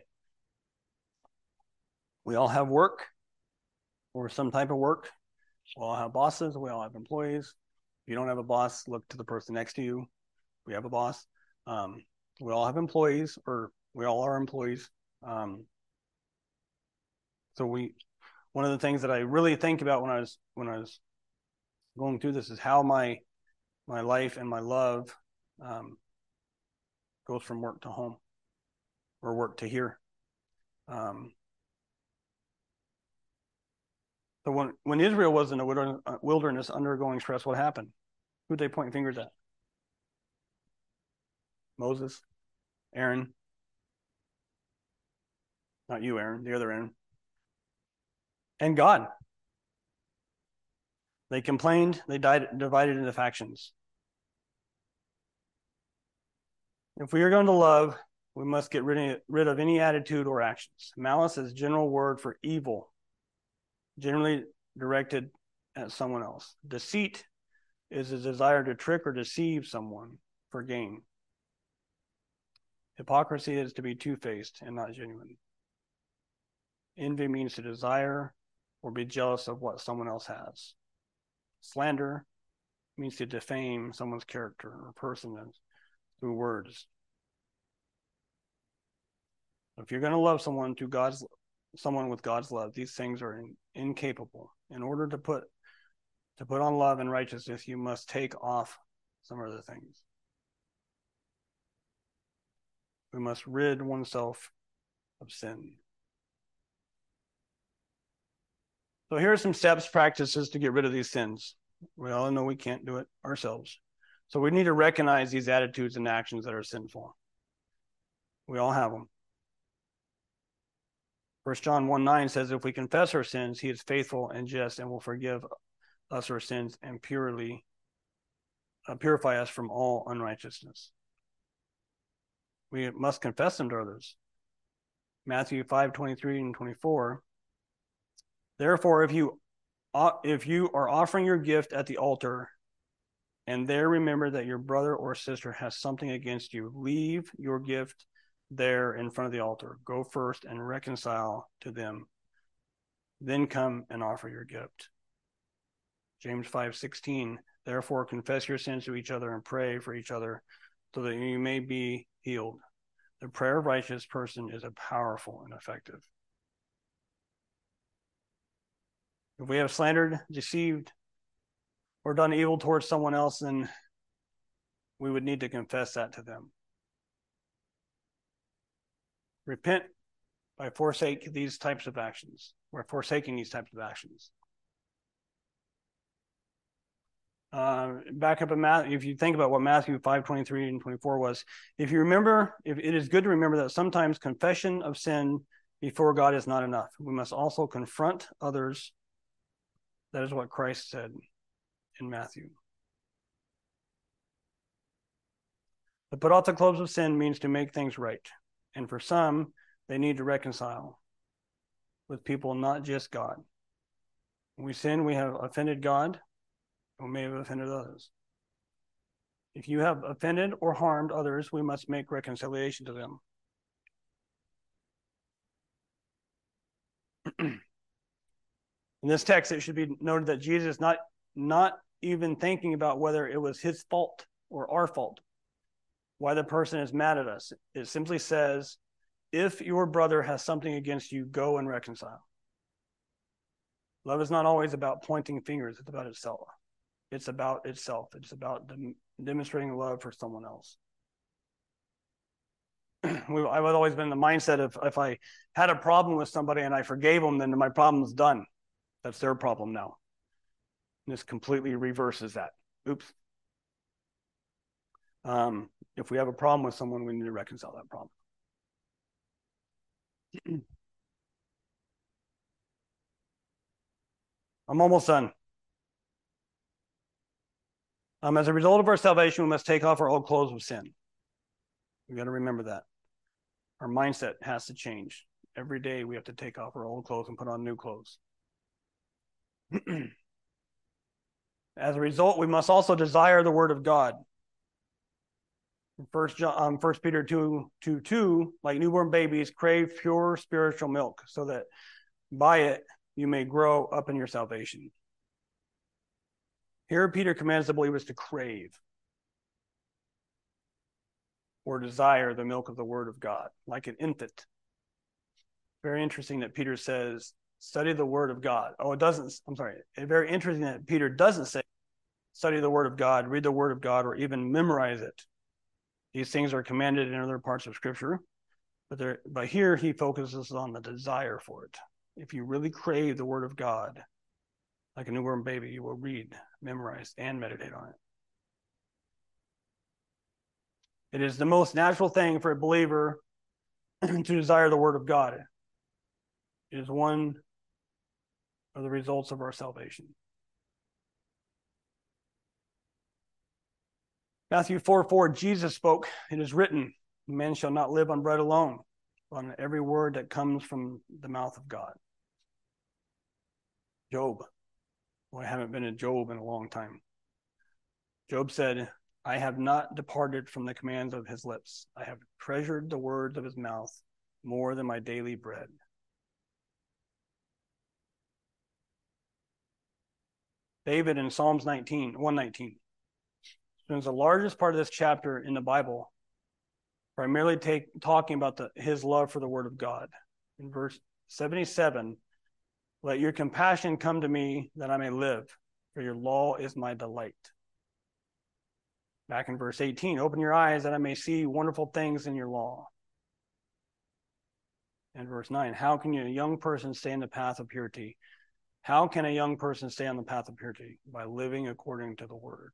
We all have work or some type of work. We all have bosses. We all have employees. If you don't have a boss, look to the person next to you. We have a boss. We all have employees, or we all are employees. One of the things that I really think about when I was going through this is how my life and my love goes from work to home, or work to here. So when Israel was in the wilderness undergoing stress, what happened? Who'd they point fingers at? Moses, Aaron. Not you, Aaron, the other Aaron. And God. They complained, they divided into factions. If we are going to love, we must get rid of any attitude or actions. Malice is a general word for evil, generally directed at someone else. Deceit is a desire to trick or deceive someone for gain. Hypocrisy is to be two-faced and not genuine. Envy means to desire or be jealous of what someone else has. Slander means to defame someone's character or person through words. If you're going to love someone with God's love, these things are incapable. In order to put on love and righteousness, you must take off some other things. We must rid oneself of sin. So here are some steps, practices to get rid of these sins. We all know we can't do it ourselves. So we need to recognize these attitudes and actions that are sinful. We all have them. 1 John 1:9 says, if we confess our sins, he is faithful and just and will forgive us our sins and purify us from all unrighteousness. We must confess them to others. Matthew 5:23 and 24. Therefore, if you are offering your gift at the altar, and there remember that your brother or sister has something against you, leave your gift there in front of the altar. Go first and reconcile to them. Then come and offer your gift. James 5:16. Therefore, confess your sins to each other and pray for each other so that you may be healed. The prayer of a righteous person is powerful and effective. If we have slandered, deceived, or done evil towards someone else, then we would need to confess that to them. Repent by forsaking these types of actions. We're forsaking these types of actions. Back up in Matthew, if you think about what Matthew 5:23 and 24 was, if it is good to remember that sometimes confession of sin before God is not enough. We must also confront others. That is what Christ said in Matthew. To put off the clothes of sin means to make things right. And for some, they need to reconcile with people, not just God. When we sin, we have offended God, or may have offended others. If you have offended or harmed others, we must make reconciliation to them. In this text, it should be noted that Jesus is not even thinking about whether it was his fault or our fault, why the person is mad at us. It simply says, if your brother has something against you, go and reconcile. Love is not always about pointing fingers. It's about itself. It's about itself. It's about demonstrating love for someone else. I've always been in the mindset of if I had a problem with somebody and I forgave them, then my problem's done. That's their problem now. And this completely reverses that. Oops. If we have a problem with someone, we need to reconcile that problem. I'm almost done. As a result of our salvation, we must take off our old clothes of sin. We got to remember that. Our mindset has to change. Every day we have to take off our old clothes and put on new clothes. As a result, we must also desire the word of God. First Peter 2:2, like newborn babies, crave pure spiritual milk, so that by it you may grow up in your salvation. Here, Peter commands the believers to crave or desire the milk of the Word of God, like an infant. Very interesting that Peter says, study the Word of God. Oh, it doesn't, I'm sorry. Very interesting that Peter doesn't say, study the Word of God, read the Word of God, or even memorize it. These things are commanded in other parts of Scripture, but here he focuses on the desire for it. If you really crave the Word of God, like a newborn baby, you will read, memorize, and meditate on it. It is the most natural thing for a believer to desire the Word of God. It is one of the results of our salvation. Matthew 4:4, Jesus spoke, it is written, man shall not live on bread alone, but on every word that comes from the mouth of God. Job. Well, I haven't been in Job in a long time. Job said, I have not departed from the commands of his lips. I have treasured the words of his mouth more than my daily bread. David in Psalms 119 spends the largest part of this chapter in the Bible primarily talking about his love for the Word of God. In verse 77, let your compassion come to me that I may live, for your law is my delight. Back in verse 18, open your eyes that I may see wonderful things in your law. And verse 9, how can a young person stay in the path of purity? How can a young person stay on the path of purity? By living according to the Word.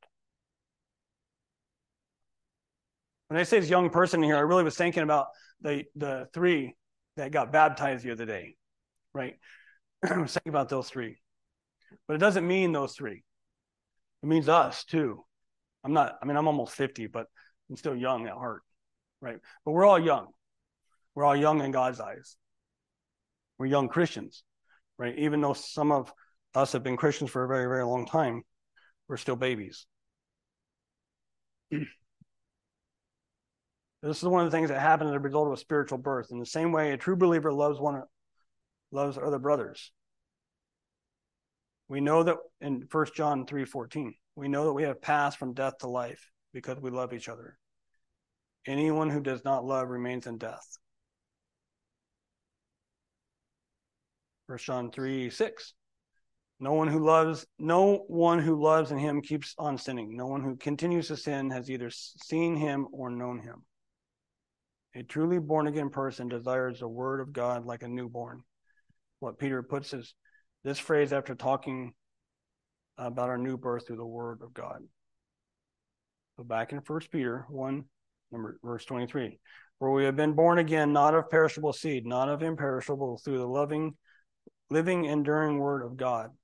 When I say this young person here, I really was thinking about the three that got baptized the other day, right? I was thinking about those three. But it doesn't mean those three. It means us too. I'm almost 50, but I'm still young at heart, right? But we're all young. We're all young in God's eyes. We're young Christians, right? Even though some of us have been Christians for a very, very long time, we're still babies. This is one of the things that happen as a result of a spiritual birth. In the same way, a true believer loves other brothers. We know that in 1 John 3:14, we know that we have passed from death to life because we love each other. Anyone who does not love remains in death. 1 John 3:6. No one who loves in him keeps on sinning. No one who continues to sin has either seen him or known him. A truly born-again person desires the Word of God like a newborn. What Peter puts is this phrase after talking about our new birth through the Word of God. So back in 1 Peter 1, verse 23, where we have been born again, not of perishable seed, not of imperishable, through the living, enduring Word of God.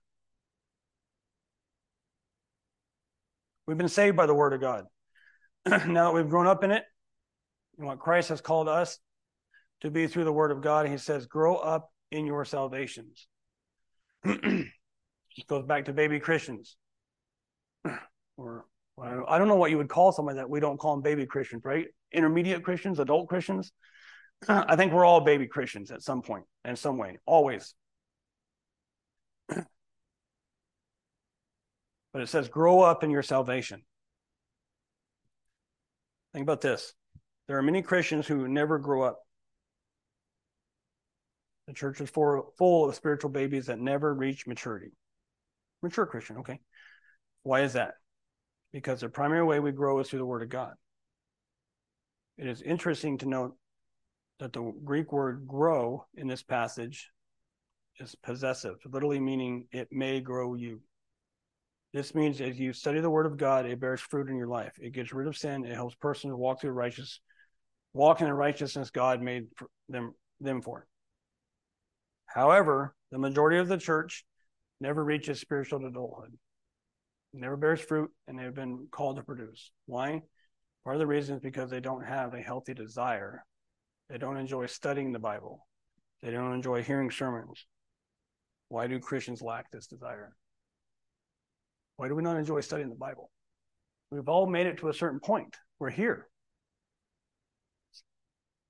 We've been saved by the Word of God. Now that we've grown up in it, and what Christ has called us to be through the Word of God, he says, grow up in your salvations. Just goes back to baby Christians. Or I don't know what you would call somebody that we don't call them baby Christians, right? Intermediate Christians, adult Christians. I think we're all baby Christians at some point, in some way, always. But it says, grow up in your salvation. Think about this. There are many Christians who never grow up. The church is full of spiritual babies that never reach maturity. Mature Christian, okay. Why is that? Because the primary way we grow is through the Word of God. It is interesting to note that the Greek word grow in this passage is possessive, literally meaning it may grow you. This means as you study the Word of God, it bears fruit in your life. It gets rid of sin. It helps persons walk in the righteousness God made them for. However, the majority of the church never reaches spiritual adulthood. It never bears fruit, and they've been called to produce. Why? Part of the reason is because they don't have a healthy desire. They don't enjoy studying the Bible. They don't enjoy hearing sermons. Why do Christians lack this desire? Why do we not enjoy studying the Bible? We've all made it to a certain point. We're here.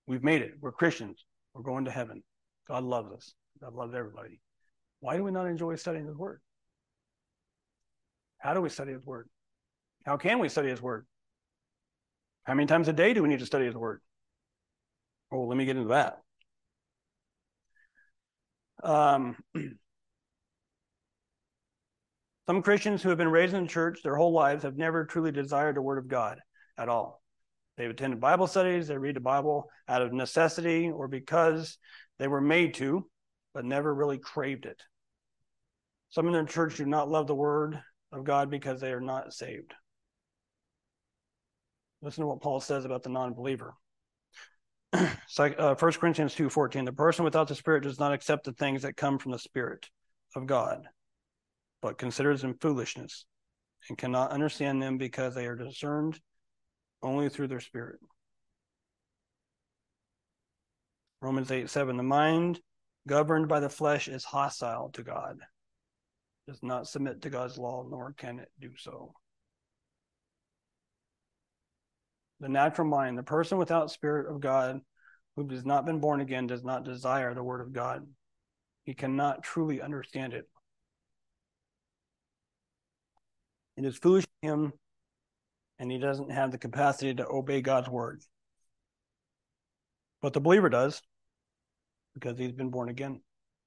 We've made it. We're Christians. We're going to heaven. God loves us. God loves everybody. Why do we not enjoy studying His Word? How do we study His Word? How can we study His Word? How many times a day do we need to study His Word? Oh, let me get into that. Some Christians who have been raised in the church their whole lives have never truly desired the Word of God at all. They've attended Bible studies, they read the Bible out of necessity or because they were made to, but never really craved it. Some in the church do not love the Word of God because they are not saved. Listen to what Paul says about the non-believer. 1 Corinthians 2:14, the person without the Spirit does not accept the things that come from the Spirit of God, but considers them foolishness and cannot understand them because they are discerned only through their spirit. Romans 8:7, the mind governed by the flesh is hostile to God, does not submit to God's law, nor can it do so. The natural mind, the person without Spirit of God, who has not been born again, does not desire the Word of God. He cannot truly understand it. It is foolish to him, and he doesn't have the capacity to obey God's Word. But the believer does, because he's been born again.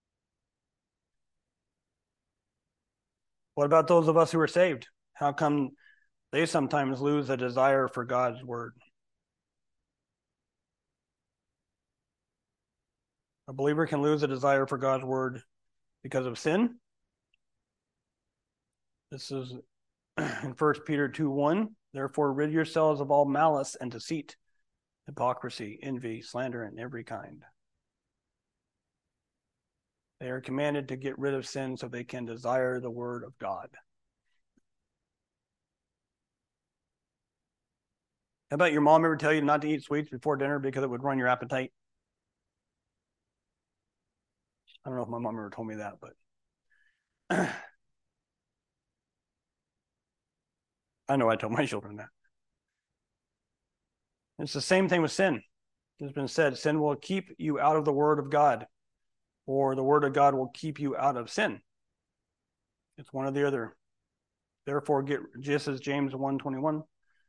What about those of us who are saved? How come they sometimes lose a desire for God's Word? A believer can lose a desire for God's Word because of sin. This is in 1 Peter 2:1. Therefore, rid yourselves of all malice and deceit, hypocrisy, envy, slander, and every kind. They are commanded to get rid of sin so they can desire the Word of God. How about your mom ever tell you not to eat sweets before dinner because it would ruin your appetite? I don't know if my mom ever told me that, but I know I told my children that. It's the same thing with sin. It's been said, sin will keep you out of the Word of God, or the Word of God will keep you out of sin. It's one or the other. Therefore, just as James 1:21,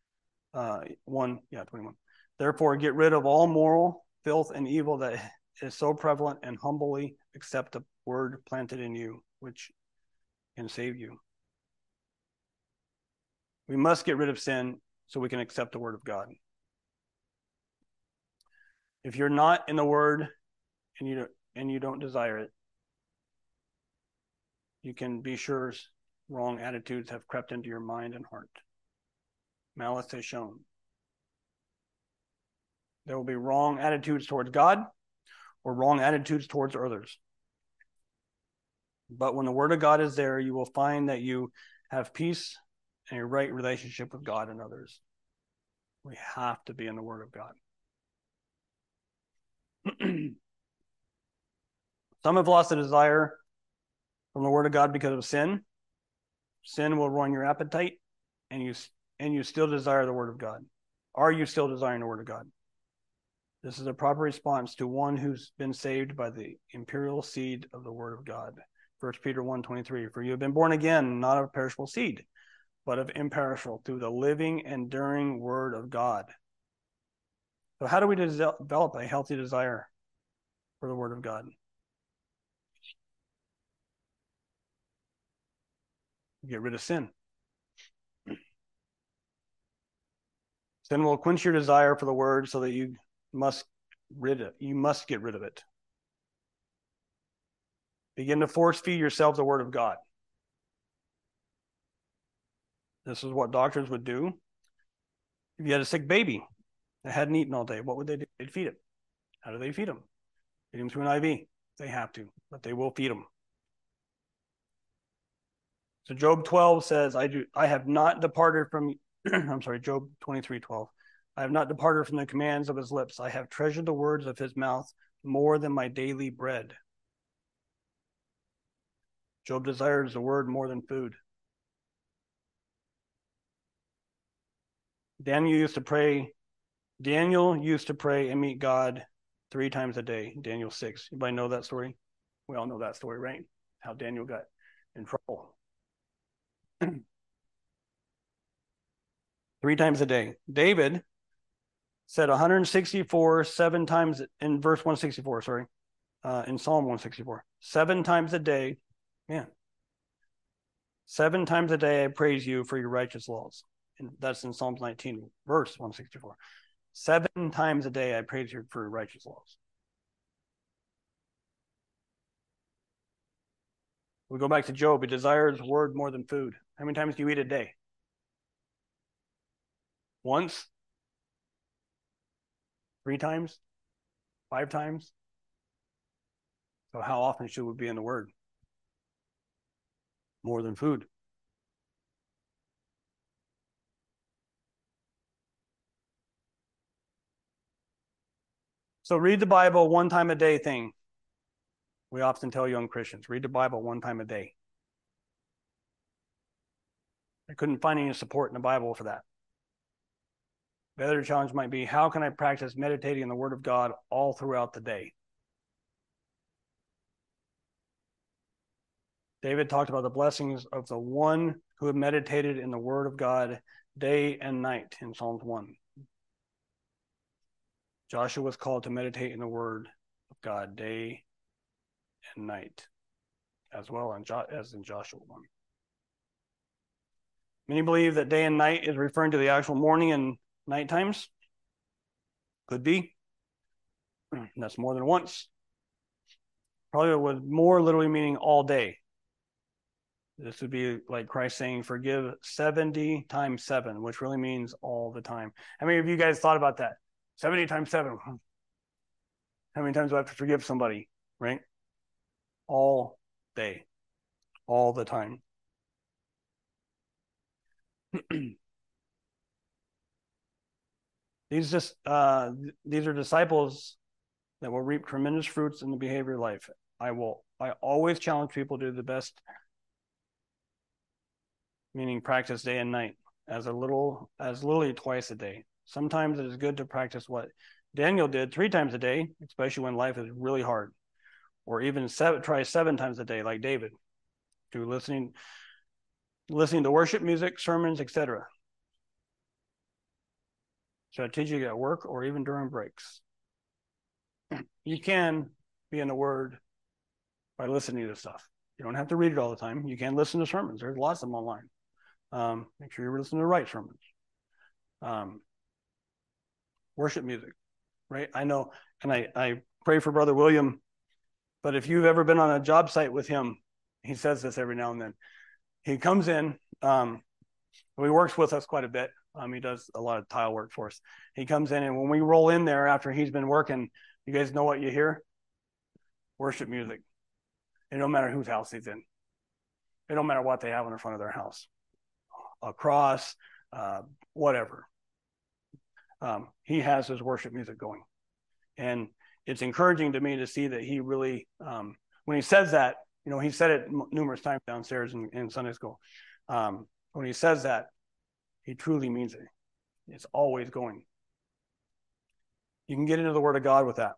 21. Therefore, get rid of all moral filth and evil that is so prevalent, and humbly accept the Word planted in you, which can save you. We must get rid of sin so we can accept the Word of God. If you're not in the Word and you don't desire it, you can be sure wrong attitudes have crept into your mind and heart. Malice has shown. There will be wrong attitudes towards God or wrong attitudes towards others. But when the Word of God is there, you will find that you have peace and a right relationship with God and others. We have to be in the Word of God. Some have lost a desire from the Word of God because of sin. Sin will ruin your appetite, and you still desire the Word of God. Are you still desiring the Word of God? This is a proper response to one who's been saved by the imperial seed of the Word of God. 1 Peter 1:23, for you have been born again, not of perishable seed, but of imperishable, through the living, enduring Word of God. So how do we develop a healthy desire for the Word of God? Get rid of sin. Sin will quench your desire for the Word so that you must get rid of it. Begin to force feed yourself the Word of God. This is what doctors would do. If you had a sick baby that hadn't eaten all day, what would they do? They'd feed it. How do they feed them? Feed them through an IV. They have to, but they will feed them. So Job 12 says, I have not departed from, Job 23:12. I have not departed from the commands of his lips. I have treasured the words of his mouth more than my daily bread. Job desires the word more than food. Daniel used to pray Daniel used to pray and meet God 3 times a day. Daniel 6. Anybody know that story? We all know that story, right? How Daniel got in trouble. 3 times a day. David said 164 7 times in verse 164, sorry. In Psalm 164. 7 times a day. Man. 7 times a day I praise you for your righteous laws. And that's in Psalms 19, verse 164. 7 times a day I praise you for your righteous laws. We go back to Job. He desires word more than food. How many times do you eat a day? Once? 3 times? 5 times? So how often should we be in the word? More than food. So read the Bible 1 time a day thing. We often tell young Christians, read the Bible 1 time a day. I couldn't find any support in the Bible for that. The other challenge might be, how can I practice meditating in the Word of God all throughout the day? David talked about the blessings of the one who had meditated in the Word of God day and night in Psalms 1. Joshua was called to meditate in the Word of God day and night, as well as in Joshua 1. Many believe that day and night is referring to the actual morning and night times. Could be. That's more than once. Probably was more literally meaning all day. This would be like Christ saying, forgive 70 times 7, which really means all the time. How many of you guys thought about that? 70 times 7. How many times do I have to forgive somebody, right? All day, all the time. These are disciples that will reap tremendous fruits in the behavior life. I always challenge people to do the best, meaning practice day and night, as literally twice a day. Sometimes it is good to practice what Daniel did 3 times a day, especially when life is really hard, or even try 7 times a day, like David, to listening to worship music, sermons, etc. Strategic at work or even during breaks. You can be in the Word by listening to stuff. You don't have to read it all the time. You can listen to sermons. There's lots of them online. Make sure you're listening to the right sermons. Worship music, right? I know, and I pray for Brother William, but if you've ever been on a job site with him, he says this every now and then. He comes in, he works with us quite a bit. He does a lot of tile work for us. He comes in, and when we roll in there after he's been working, you guys know what you hear? Worship music. It don't matter whose house he's in. It don't matter what they have in the front of their house. A cross, whatever. He has his worship music going. And it's encouraging to me to see that he really, when he says that, he said it numerous times downstairs in Sunday school. When he says that, he truly means it. It's always going. You can get into the Word of God with that.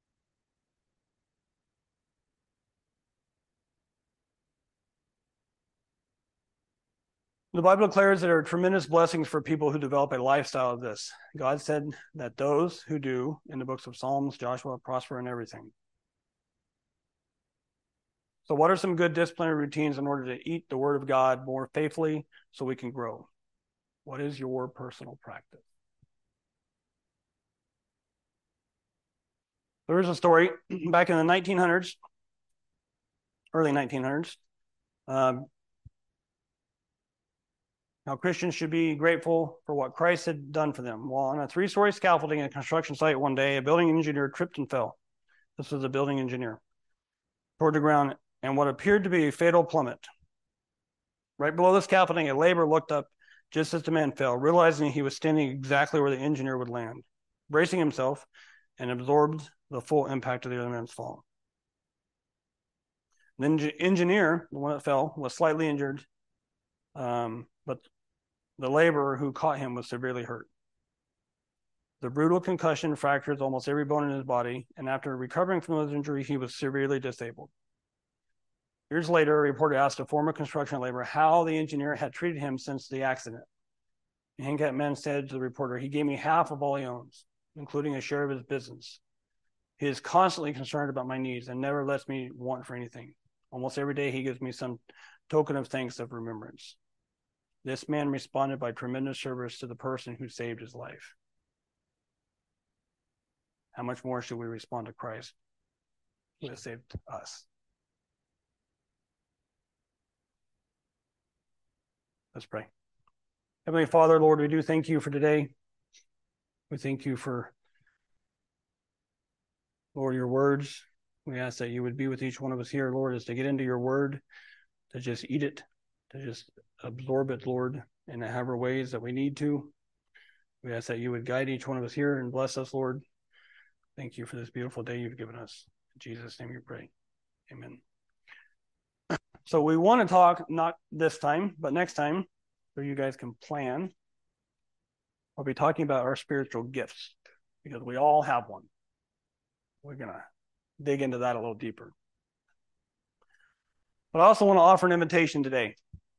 The Bible declares there are tremendous blessings for people who develop a lifestyle of this. God said that those who do, in the books of Psalms, Joshua, prosper in everything. So what are some good disciplinary routines in order to eat the Word of God more faithfully so we can grow? What is your personal practice? There is a story back in the 1900s, early 1900s, how Christians should be grateful for what Christ had done for them. While on a 3-story scaffolding at a construction site one day, a building engineer tripped and fell. This was a building engineer. Toward the ground, and what appeared to be a fatal plummet. Right below the scaffolding, a laborer looked up just as the man fell, realizing he was standing exactly where the engineer would land, bracing himself and absorbed the full impact of the other man's fall. The engineer, the one that fell, was slightly injured, but the laborer who caught him was severely hurt. The brutal concussion fractured almost every bone in his body, and after recovering from those injuries, he was severely disabled. Years later, a reporter asked a former construction laborer how the engineer had treated him since the accident. Hank Atman said to the reporter, "He gave me half of all he owns, including a share of his business. He is constantly concerned about my needs and never lets me want for anything. Almost every day, he gives me some token of thanks of remembrance." This man responded by tremendous service to the person who saved his life. How much more should we respond to Christ, who has saved us? Let's pray. Heavenly Father, Lord, we do thank you for today. We thank you for, Lord, your words. We ask that you would be with each one of us here, Lord, as to get into your word, to just eat it, to just absorb it, Lord, in however ways that we need to. We ask that you would guide each one of us here and bless us, Lord. Thank you for this beautiful day you've given us. In Jesus' name we pray. Amen. So we want to talk, not this time, but next time, so you guys can plan. I'll be talking about our spiritual gifts, because we all have one. We're going to dig into that a little deeper. But I also want to offer an invitation today.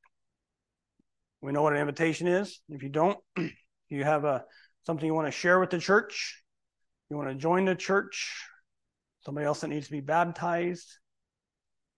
We know what an invitation is. If you don't, you have something you want to share with the church, you want to join the church, somebody else that needs to be baptized,